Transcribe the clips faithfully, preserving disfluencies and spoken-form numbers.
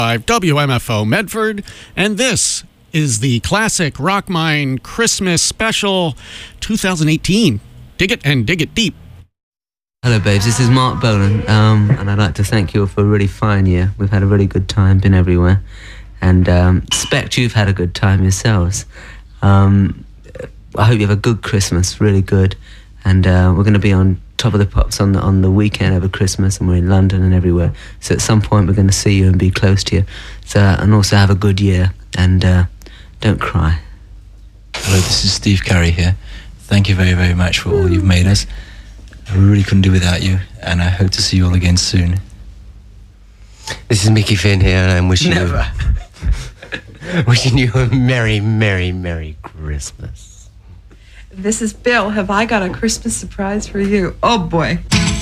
W M F O Medford, and this is the classic Rock Mine Christmas Special twenty eighteen. Dig it and dig it deep. Hello, babes. This is Mark Bolan, um, and I'd like to thank you all for a really fine year. We've had a really good time, been everywhere, and um, expect you've had a good time yourselves. Um, I hope you have a good Christmas, really good, and uh, we're going to be on Top of the Pops on the on the weekend over Christmas, and we're in London and everywhere. So at some point we're going to see you and be close to you. So and also have a good year, and uh, don't cry. Hello, this is Steve Carey here. Thank you very, very much for all you've made us. I really couldn't do without you, and I hope to see you all again soon. This is Mickey Finn here, and I'm wishing Never. you wishing you a merry, merry, merry Christmas. This is Bill. Have I got a Christmas surprise for you? Oh, boy.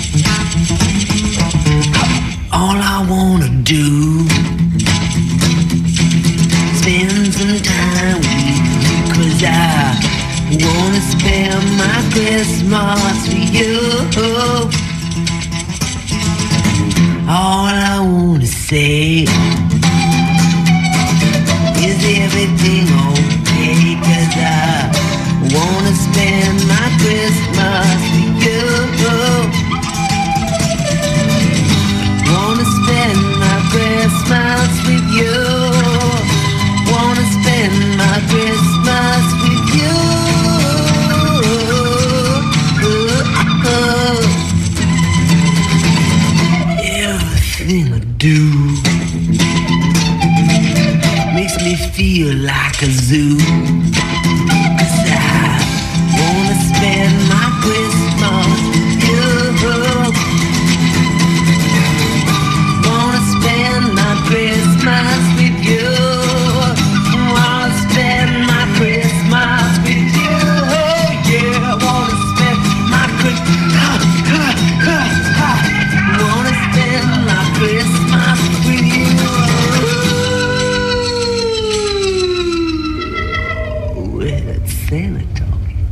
All I wanna do spend some time with you, 'cause I wanna spend my Christmas with you. All I wanna say is everything okay, 'cause I wanna spend my Christmas with you. Wanna spend my Christmas with you. Wanna spend my Christmas with you. Everything I do makes me feel like a zoo. Wanna spend my Christmas with you. Wanna spend my Christmas with you. Wanna spend my Christmas with you. Yeah, wanna spend my Christmas. Wanna spend my Christmas with you. With Santa talking.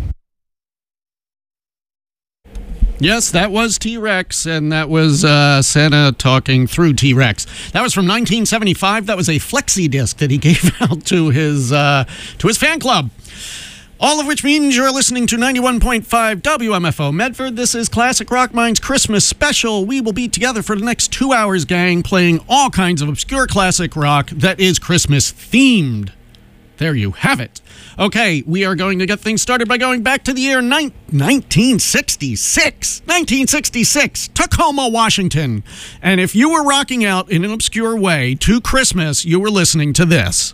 Yes, that was T-Rex, and that was uh, Santa talking through T-Rex. That was from nineteen seventy-five. That was a flexi disc that he gave out to his uh, to his fan club. All of which means you're listening to ninety-one point five W M F O Medford. This is Classic Rock Mine's Christmas Special. We will be together for the next two hours, gang, playing all kinds of obscure classic rock that is Christmas-themed. There you have it. Okay, we are going to get things started by going back to the year nineteen sixty-six. nineteen sixty-six, Tacoma, Washington. And if you were rocking out in an obscure way to Christmas, you were listening to this.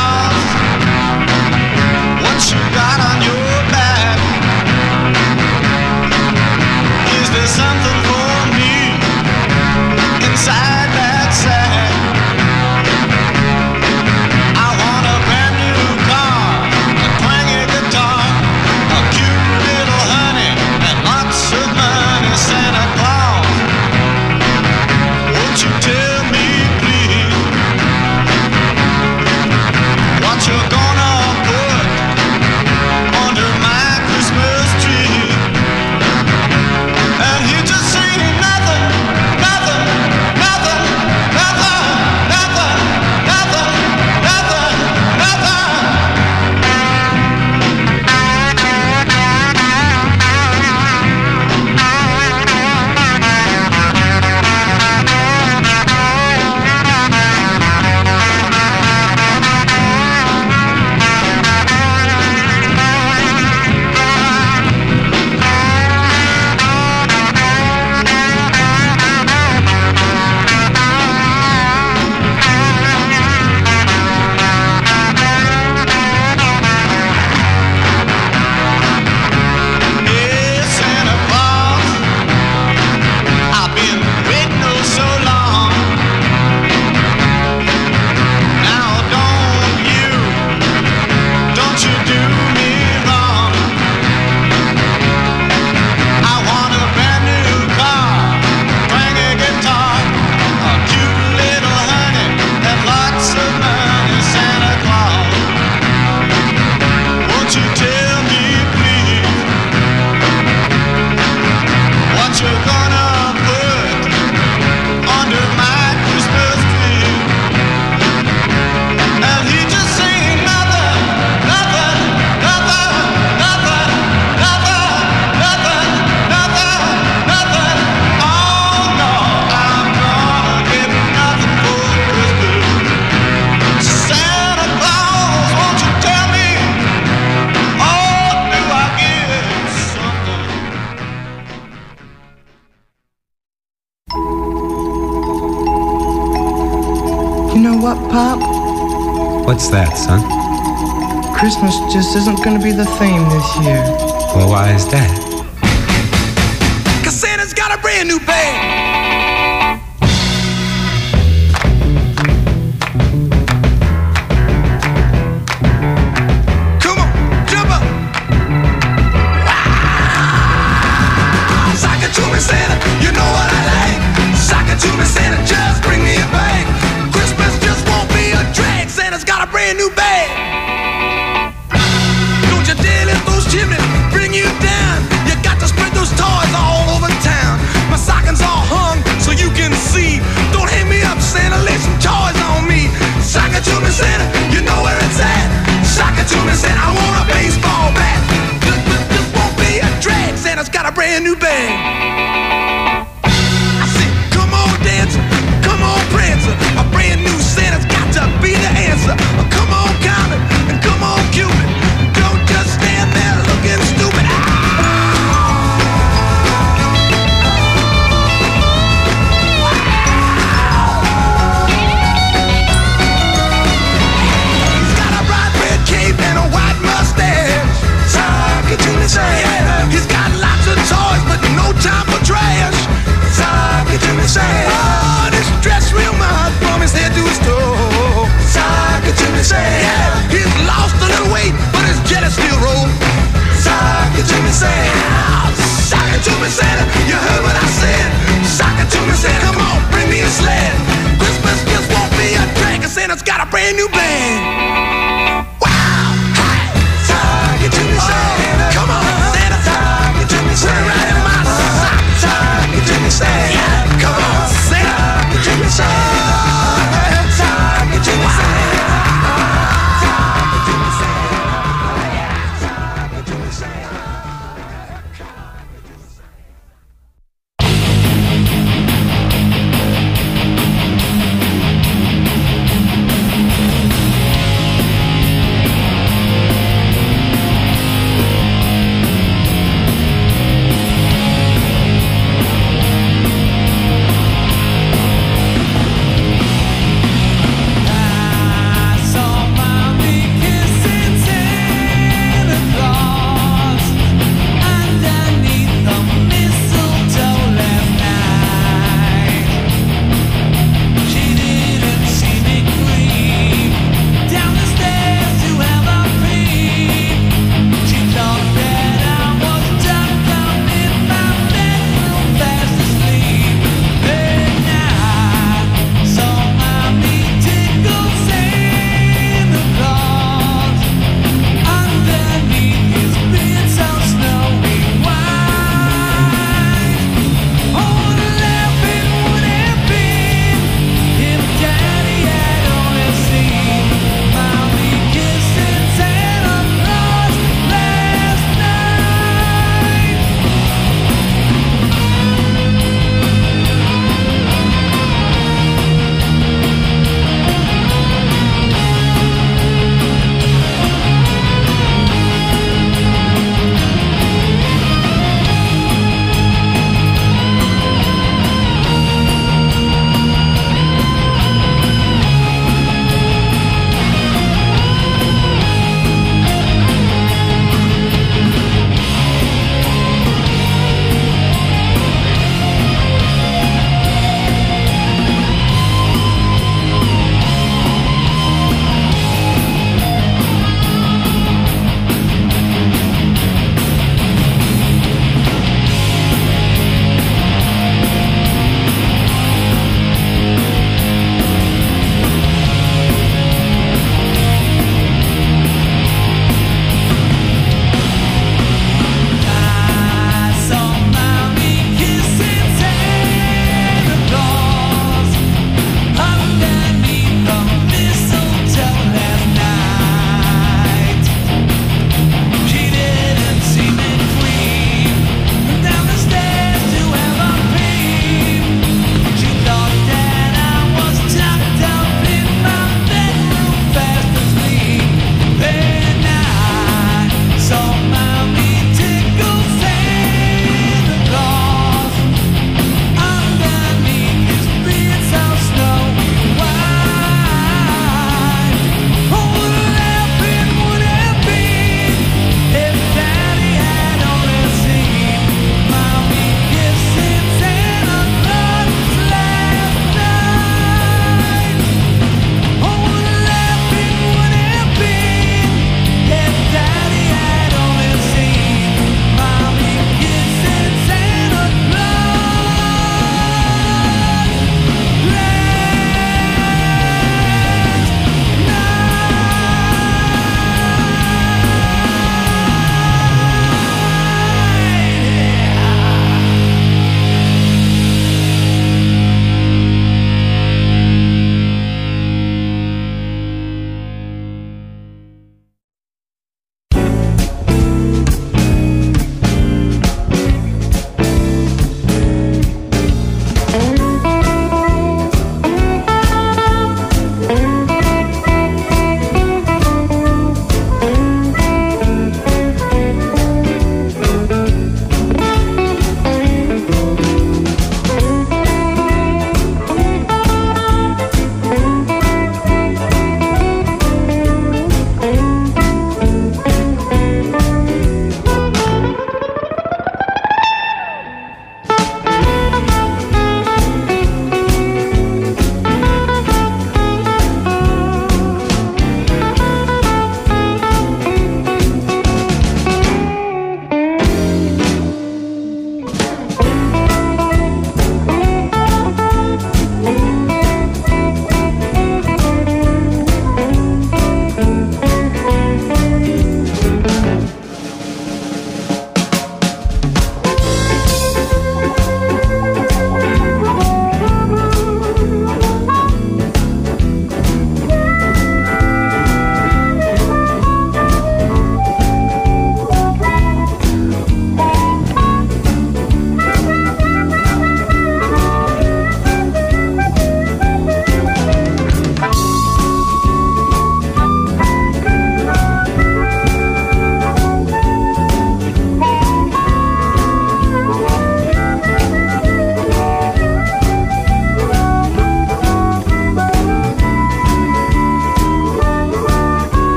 What you got on your back? Pop? What's that, son? Christmas just isn't gonna be the theme this year. Well, why is that? Cause Santa's got a brand new bag. Come on, jump up. Ah! Sock it to me, Santa, you know what I like. Sock it to me, Santa, just bring me a bag. Christmas just won't be a drag. Santa's got a brand new bag. Don't you dare let those chimneys bring you down. You got to spread those toys all over town. My stockings all hung so you can see. Don't hang me up, Santa, lay some toys on me. Sock it to me, Santa, you know where it's at. Sock it to me, Santa, I want a baseball bat. This, this, this won't be a drag. Santa's got a brand new bag. I said, come on, dancer, come on, prancer. A brand new Santa's got to be the answer. Come on, Comet, and come on, Cupid. Don't just stand there looking stupid. He's got a bright red cape and a white mustache. Sock it to me, Santa. He's got lots of toys, but no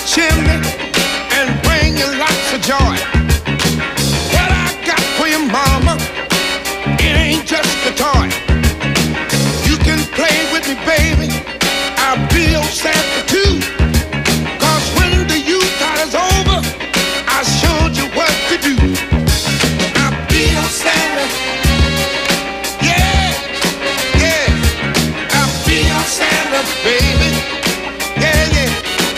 chimney and bring you lots of joy. What I got for your mama, it ain't just a toy. You can play with me, baby, I'll be your Santa too. Cause when the youth time is over, I showed you what to do. I'll be your Santa. Yeah, yeah, I'll be your Santa, baby. Yeah, yeah.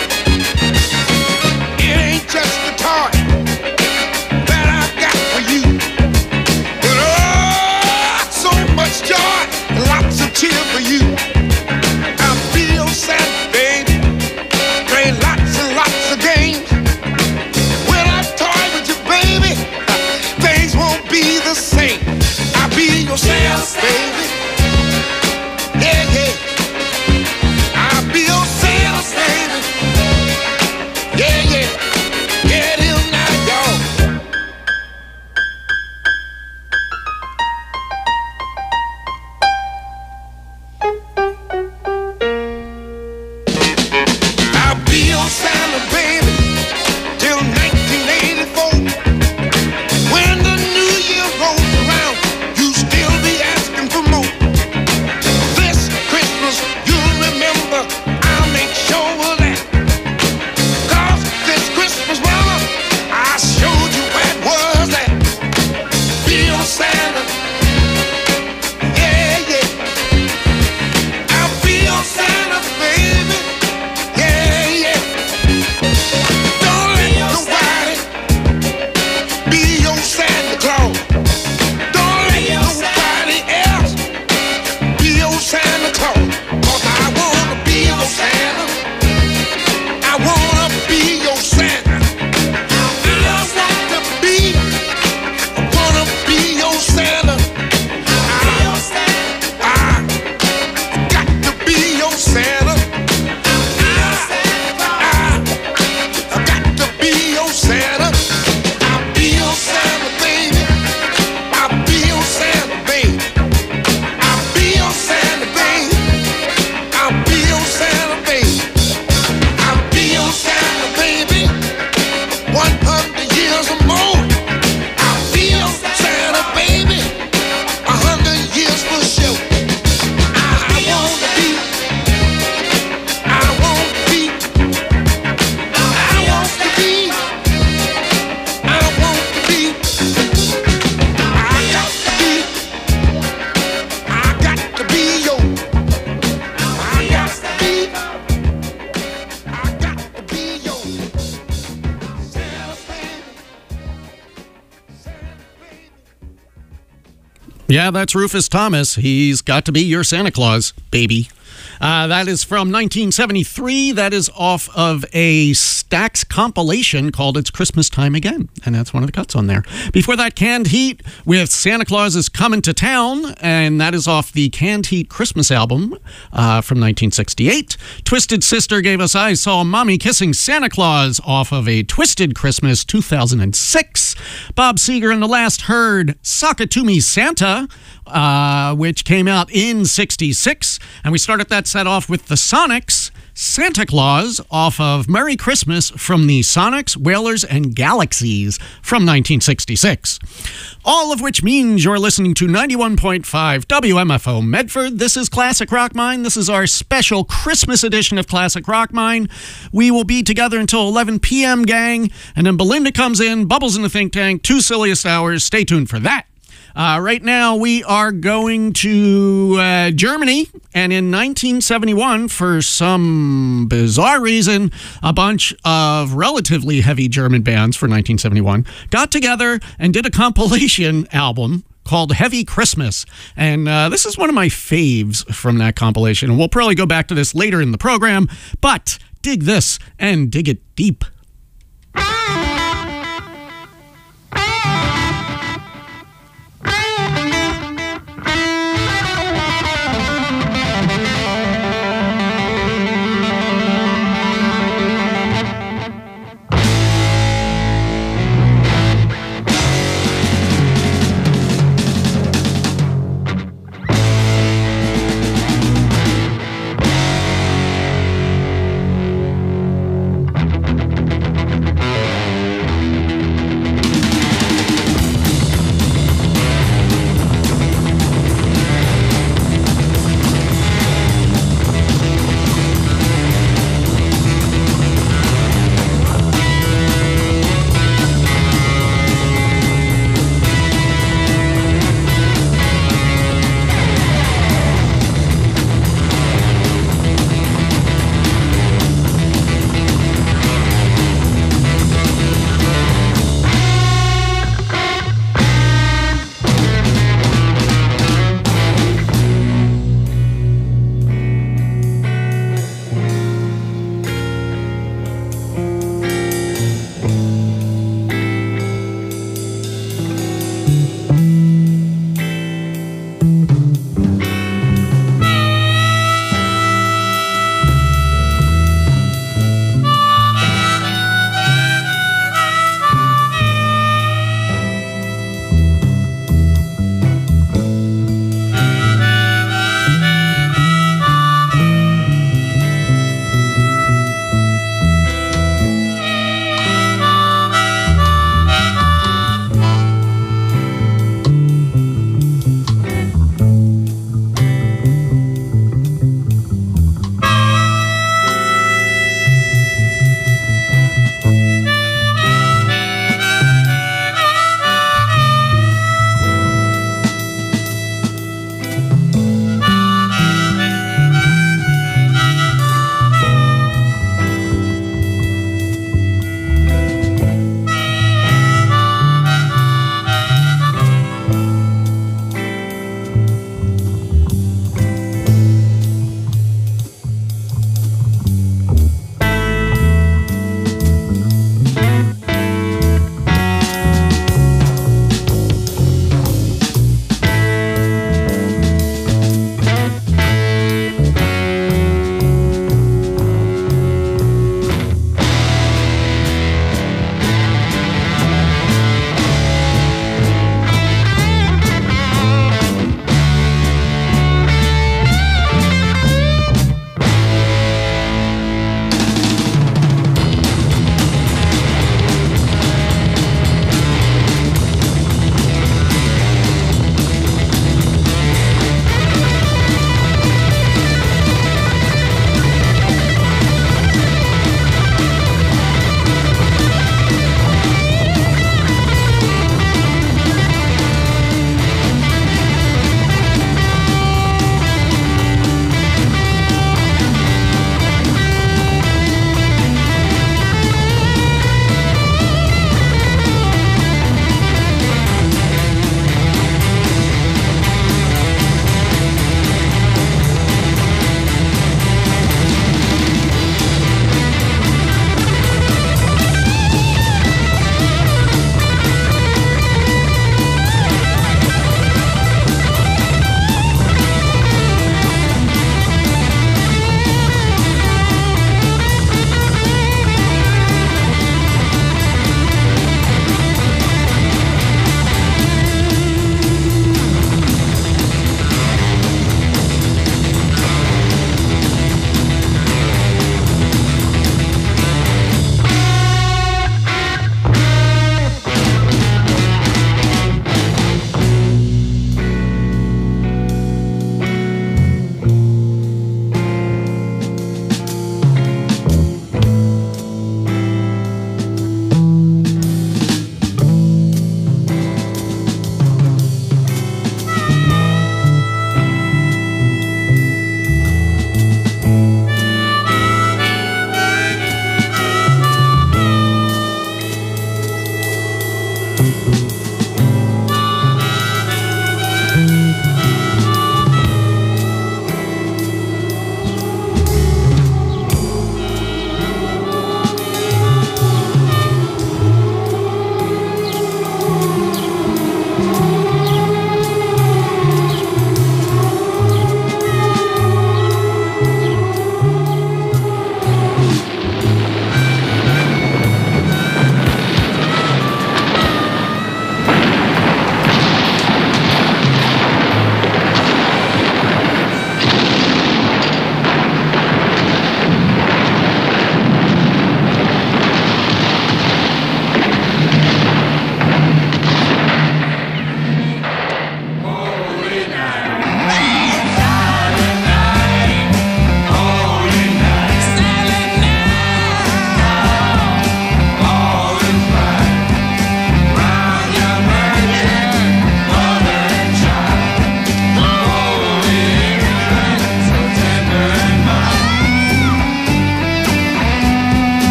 It ain't just a toy that I got for you, but oh, so much joy, lots of cheer for you. I'll be your Santa, baby. Play lots and lots of games. When I toy with you, baby, things won't be the same. I'll be your Santa, baby. Yeah, yeah. I'll be your Santa, baby. Yeah, yeah. Yeah, it is now, y'all. I'll be your Santa, baby, till nineteen eighty-four. When the new year rolls around, you still be asking for more. This Christmas, you'll remember, I'll make sure of that. Cause this Christmas, mama, I showed you where it was at. Be your Santa. Yeah, yeah. I'll be your Santa, baby. Yeah, yeah. Don't let nobody be your Santa Claus. Don't let nobody else be your Santa Claus. Cause I wanna be your Santa. I wanna be your Santa. I want to be, I wanna be your Santa. I, I got to be your Santa. I, I got to be your Santa. I'll be your Santa, baby. I'll be your Santa, baby. I'll be your Santa, baby. I'll be your Santa, baby. I'll be your Santa, baby. One hundred years or more. I'll be your Santa, baby. A hundred years for sure. I wanna be, I want to be, I want to be, I want to be, I got to be, I got to be yo, I got to be, I got to be yo. Santa baby, Santa baby. Yeah, that's Rufus Thomas. He's got to be your Santa Claus, baby. Uh, that is from nineteen seventy-three. That is off of a Stax compilation called It's Christmas Time Again. And that's one of the cuts on there. Before that, Canned Heat with Santa Claus is Coming to Town. And that is off the Canned Heat Christmas album uh, from nineteen sixty-eight. Twisted Sister gave us I Saw Mommy Kissing Santa Claus off of a Twisted Christmas two thousand six. Bob Seger and the Last Heard Sock It To Me Santa, uh, which came out in sixty-six. And we started that set off with the Sonics, Santa Claus, off of Merry Christmas from the Sonics, Whalers, and Galaxies from nineteen sixty-six. All of which means you're listening to ninety-one point five W M F O Medford. This is Classic Rock Mine. This is our special Christmas edition of Classic Rock Mine. We will be together until eleven p.m., gang, and then Belinda comes in, Bubbles in the Think Tank, two silliest hours. Stay tuned for that. Uh, right now, we are going to uh, Germany, and in nineteen seventy-one, for some bizarre reason, a bunch of relatively heavy German bands for nineteen seventy-one got together and did a compilation album called Heavy Christmas. And uh, this is one of my faves from that compilation. And we'll probably go back to this later in the program, but dig this and dig it deep.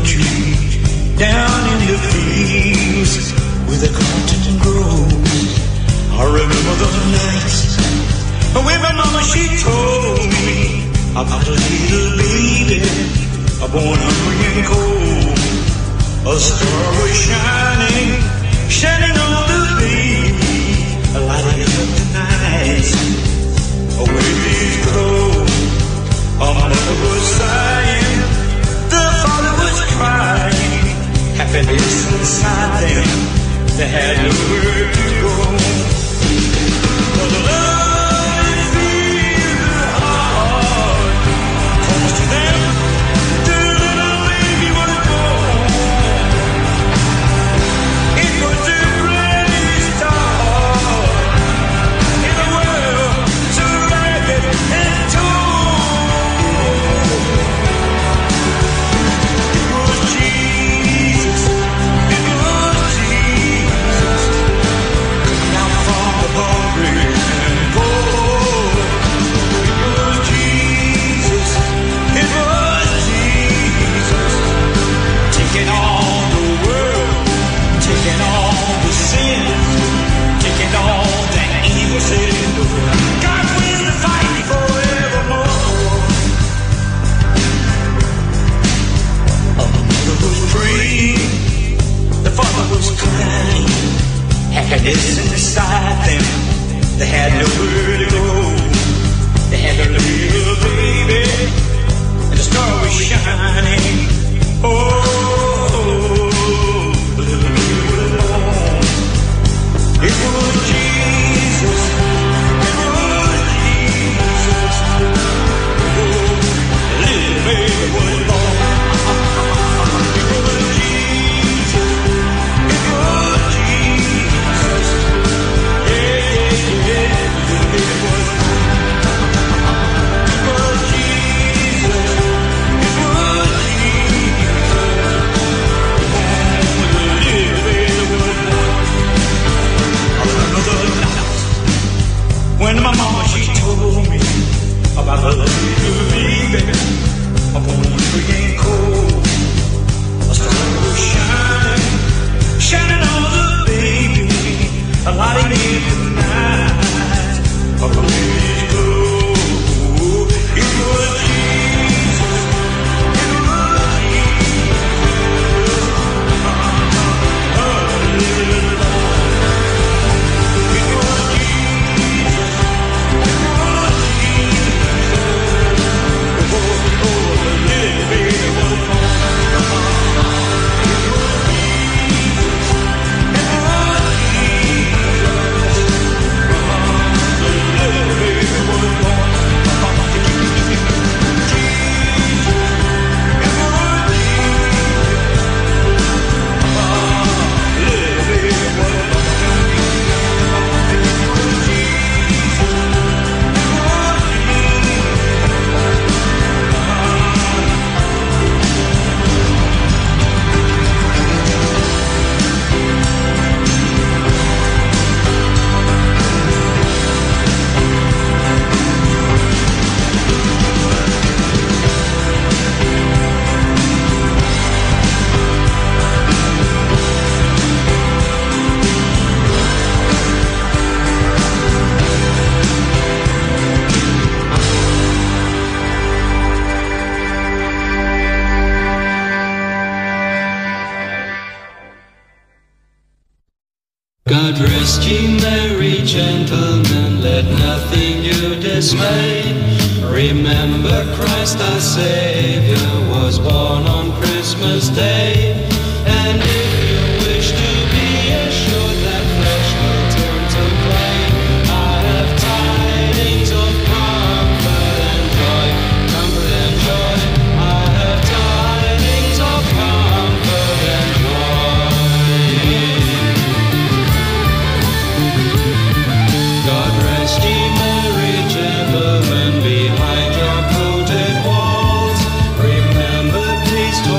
tree down in the fields where the cotton grows. I remember those nights when my mama, she told me about a little baby, a born hungry and cold. A star was shining, shining on the baby, lighting up the night. Away these go, a mother was sighing, the father was crying. Happiness inside them, they had nowhere to go. For the love they feel in their heart comes to them, the little baby was born. It was the greatest star in the world, so ragged and torn. It was Jesus, it was Jesus, down from the hungry and poor. It was Jesus, it was Jesus, taking all the world, taking all the sin, taking all the evil sin. God will fight forevermore. A mother was praying, the father was crying. Happiness inside them, they had nowhere to go. They had a little baby, and the star was shining. Oh, the little baby was born. It was Jesus, it was Jesus. Oh, the little baby was born. It was Jesus, it was Jesus. Yeah, yeah, yeah, the little baby was born. It was Jesus, it was Jesus. Oh, the little baby was born. I remember the night when my mama, she told me about a little baby, a born free and cold. A star was shining, shining on the baby, a lighting in the night. A baby's glow. It was Jesus, it was Jesus. Oh, the little Lord. It was Jesus, it was Jesus. Oh, oh, the little baby was born. It was Jesus, it was Jesus. The little baby was born. Jesus, it was God rest ye merry gentlemen, let nothing you dismay. Remember Christ our Savior was born on Christmas Day. And if you wish to be assured that flesh will turn to clay, I have tidings of comfort and joy, comfort and joy. I have tidings of comfort and joy. God rest ye merry gentlemen behind your coated walls. Remember, please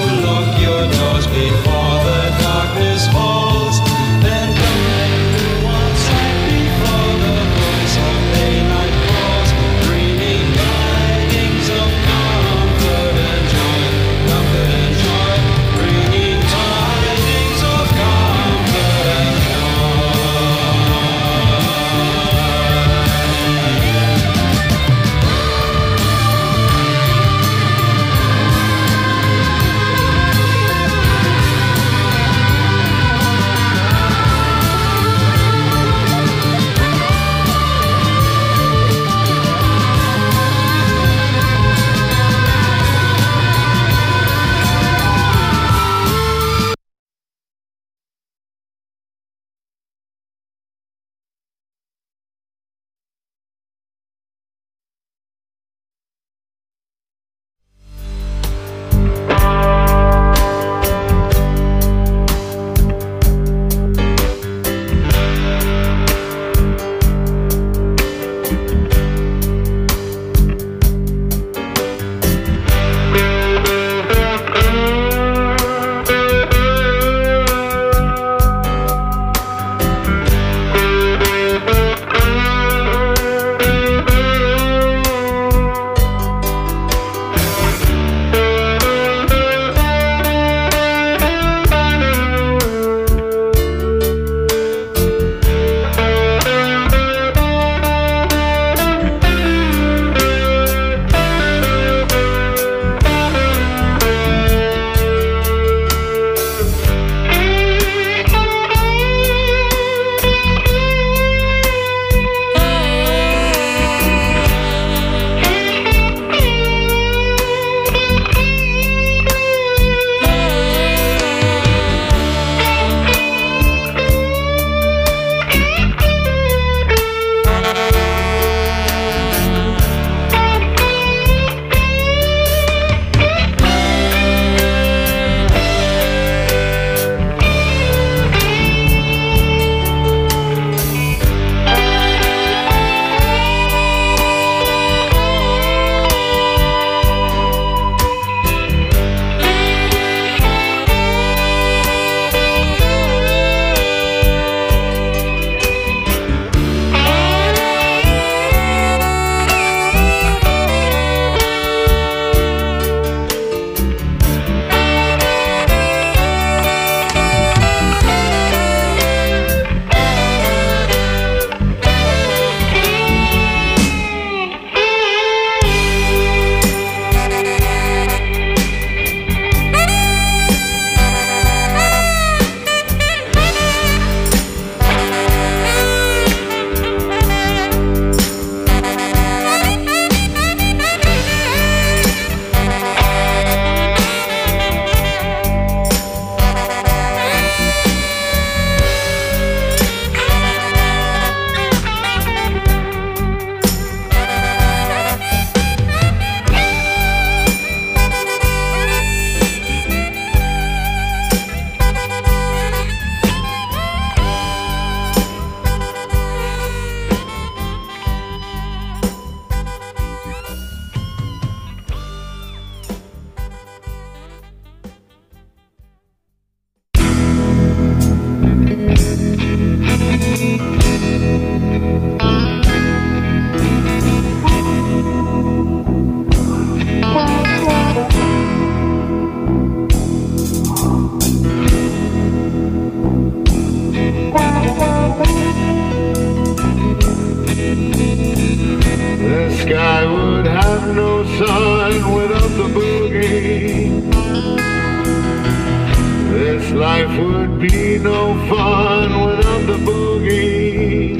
This life would be no fun without the boogie.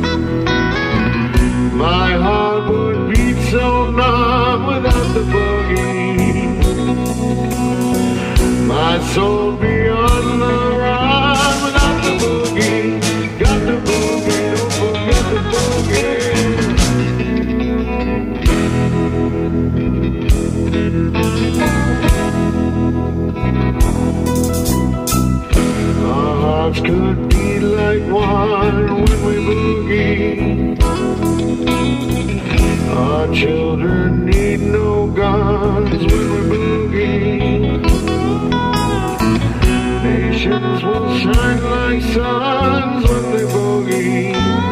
My heart would beat so numb without the boogie. My soul be on the run without the boogie. Got the boogie, don't forget the boogie. Our hearts could be like one when we boogie. Our children need no guns when we boogie. Nations will shine like suns when they boogie.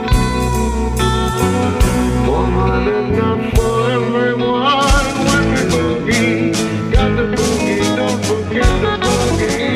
For mine and not for everyone when we boogie. Got the boogie, don't forget the boogie.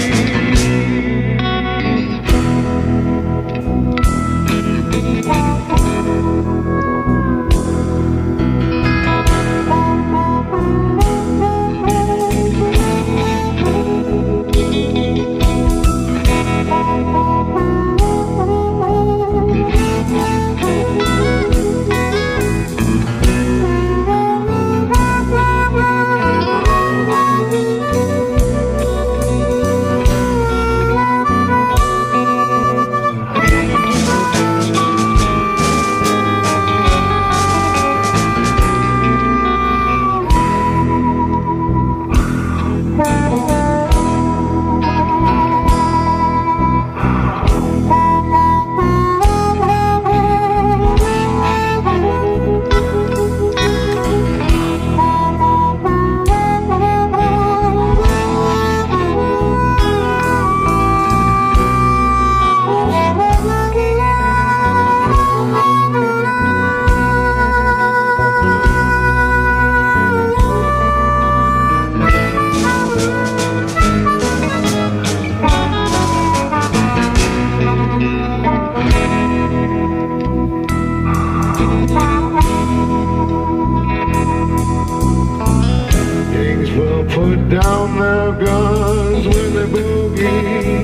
Down their guns when they boogie.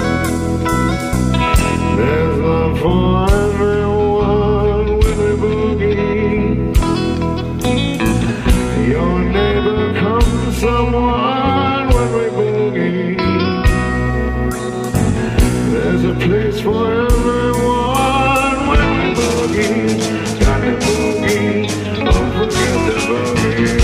There's love for everyone when they boogie. Your neighbor comes someone when we boogie. There's a place for everyone when we boogie. Got the boogie, don't forget the boogie.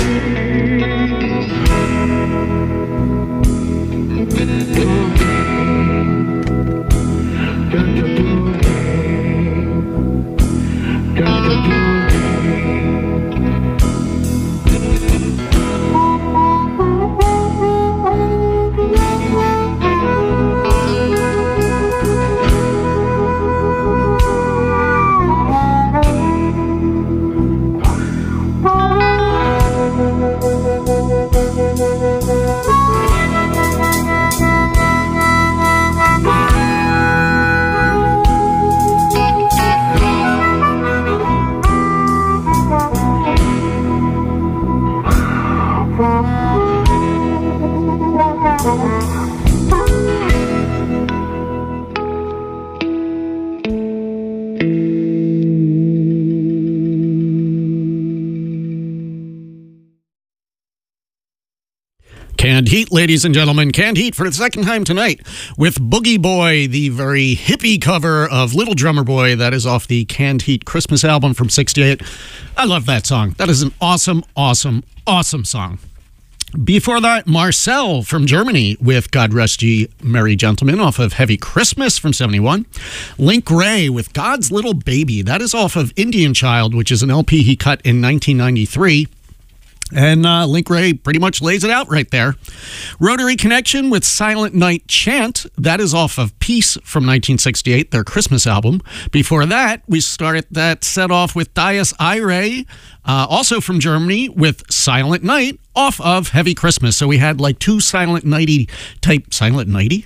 Canned Heat, ladies and gentlemen. Canned Heat for the second time tonight with Boogie Boy, the very hippie cover of Little Drummer Boy. That is off the Canned Heat Christmas album from sixty-eight. I love that song. That is an awesome, awesome, awesome song. Before that, Marcel from Germany with God Rest Ye Merry Gentlemen off of Heavy Christmas from seventy-one. Link Wray with God's Little Baby. That is off of Indian Child, which is an L P he cut in nineteen ninety-three. And uh, Link Wray pretty much lays it out right there. Rotary Connection with Silent Night Chant. That is off of Peace from nineteen sixty-eight, their Christmas album. Before that, we started that set off with Dies Irae, uh, also from Germany, with Silent Night off of Heavy Christmas. So we had like two Silent Nighty type... Silent Nighty?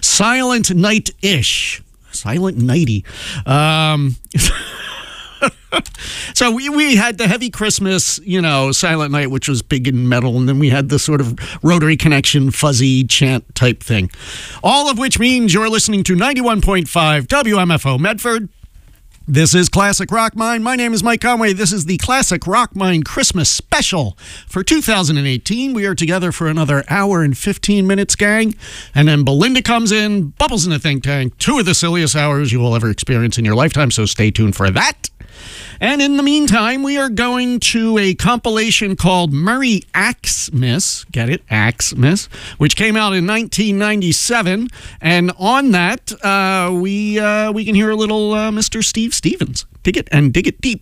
Silent Night-ish. Silent Nighty. Um... So we, we had the Heavy Christmas, you know, Silent Night, which was big and metal, and then we had the sort of Rotary Connection, fuzzy chant type thing. All of which means you're listening to ninety-one point five W M F O Medford. This is Classic Rock Mind. My name is Mike Conway. This is the Classic Rock Mind Christmas special for two thousand eighteen. We are together for another hour and fifteen minutes, gang. And then Belinda comes in, bubbles in a think tank. Two of the silliest hours you will ever experience in your lifetime, so stay tuned for that. And in the meantime, we are going to a compilation called Murray Axmis, get it, Axmis, which came out in nineteen ninety-seven. And on that, uh, we uh, we can hear a little uh, Mister Steve Stevens. Dig it and dig it deep.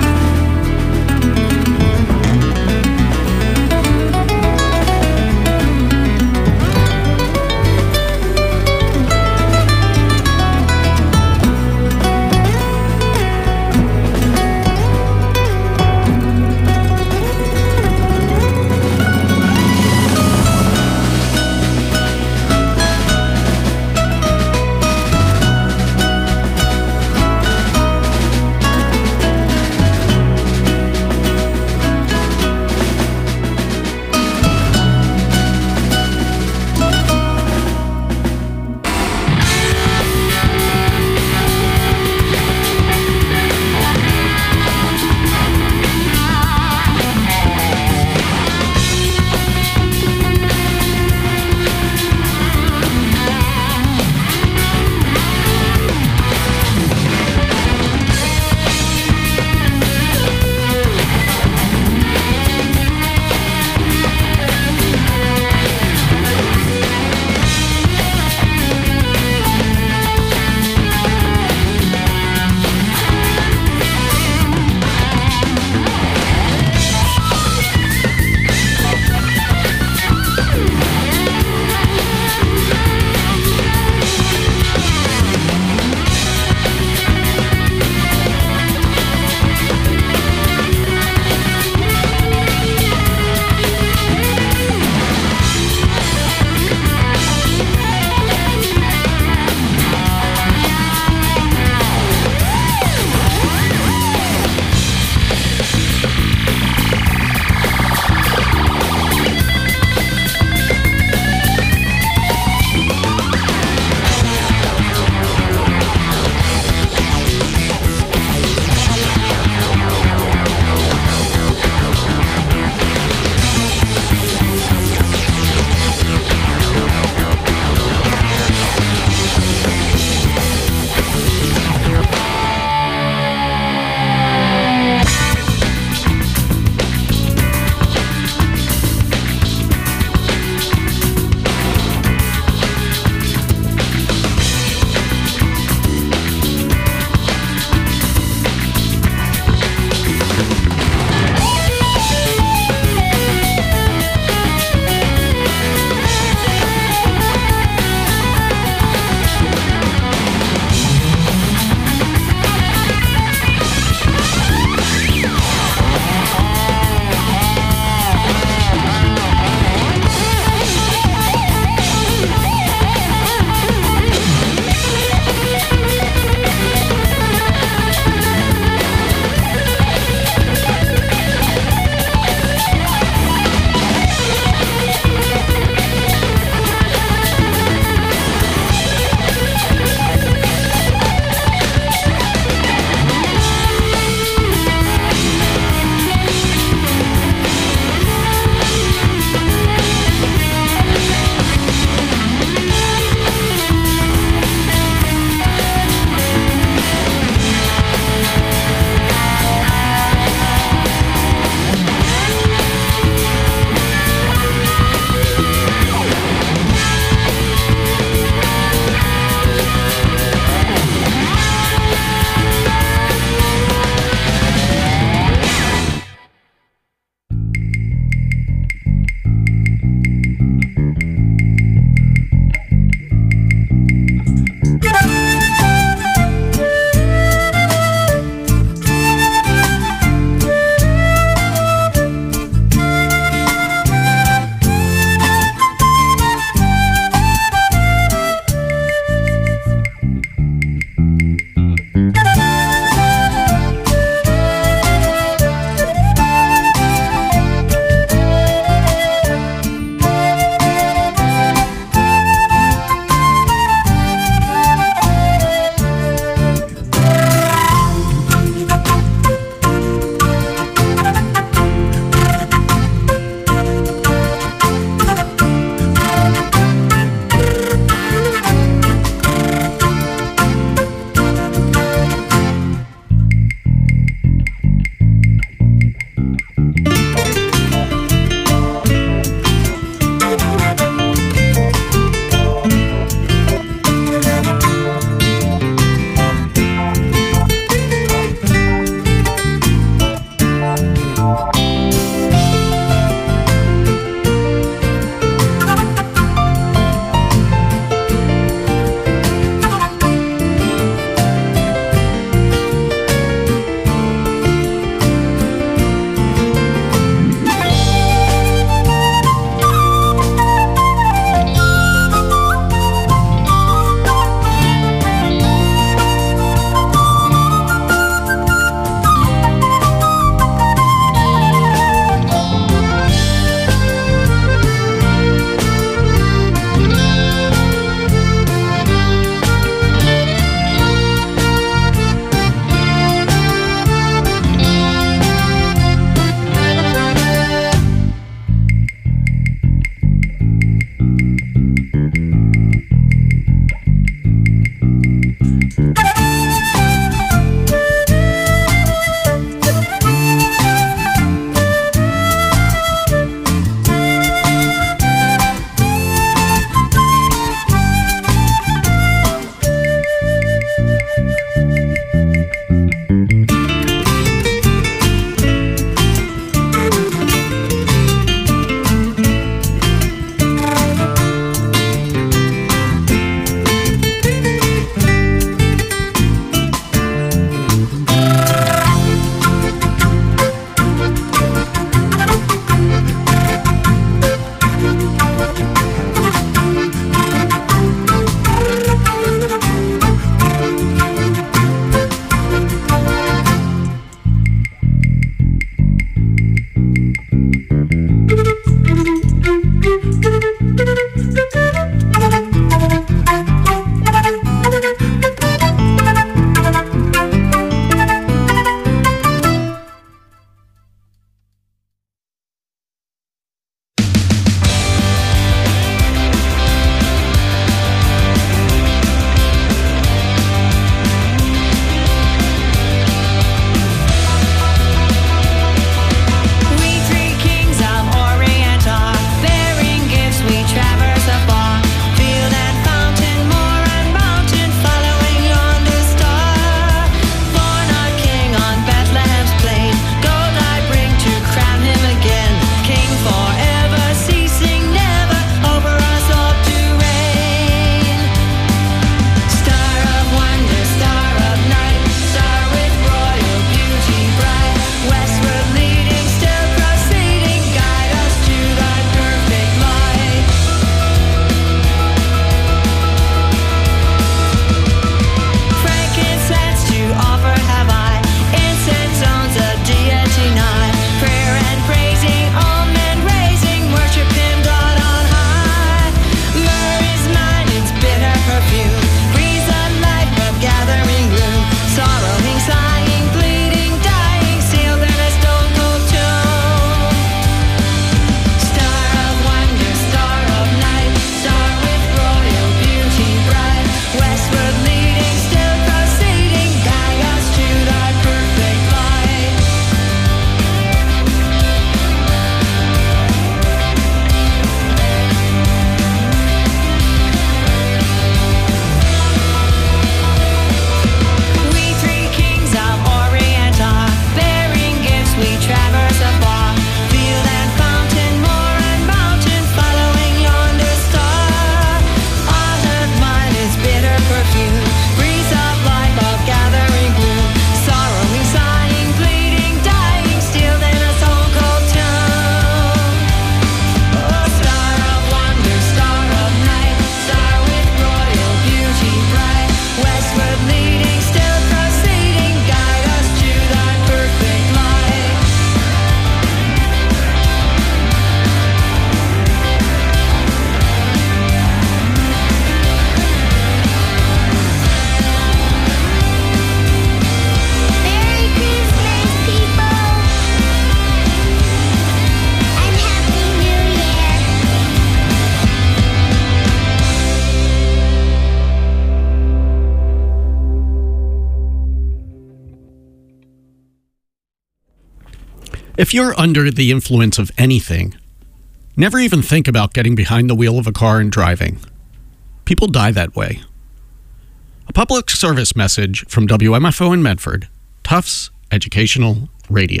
If you're under the influence of anything, never even think about getting behind the wheel of a car and driving. People die that way. A public service message from W M F O in Medford, Tufts Educational Radio.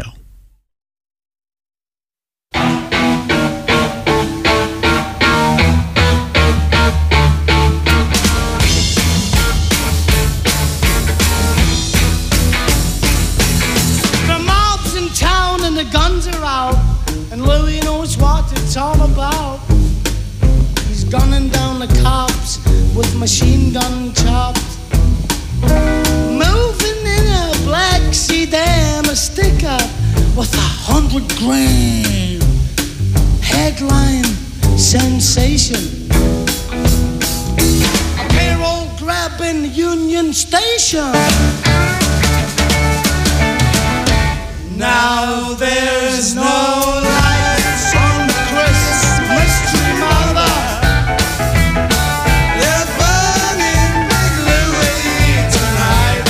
The guns are out, and Louis knows what it's all about. He's gunning down the cops with machine gun chops. Moving in a black sedan, a stick up with a hundred grand. Headline sensation. A payroll grab in the Union Station. Now there's no lights on the Christmas tree, mother. They're burning Big Louis tonight.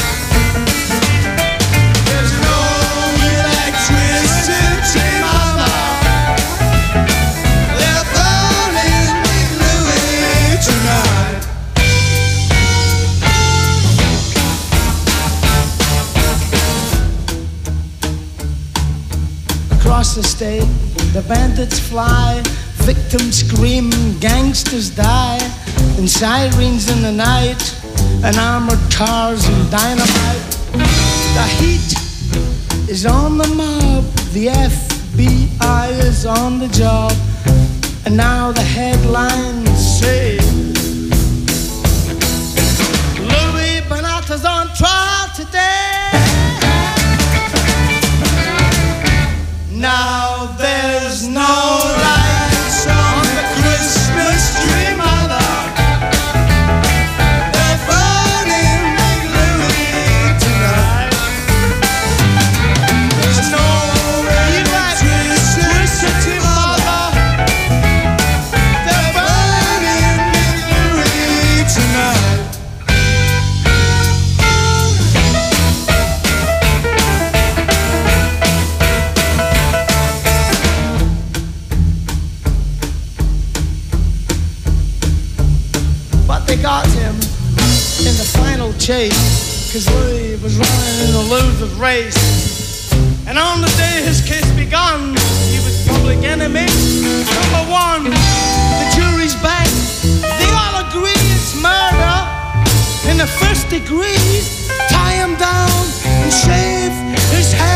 There's no electricity, mother. They're burning Big Louis tonight. Across the state, the bandits fly, victims scream, gangsters die, and sirens in the night, and armored cars and dynamite. The heat is on the mob, the F B I is on the job, and now the headlines say Louis Bonata's on trial today. Now there's no lights on the Christmas tree, mother. They're burning Big Louis tonight. There's no electricity, mother. They're burning Big Louis tonight. They got him in the final chase, cause Louis was running in a loser's race. And on the day his case begun, he was public enemy number one. The jury's back, they all agree it's murder in the first degree. Tie him down and shave his head.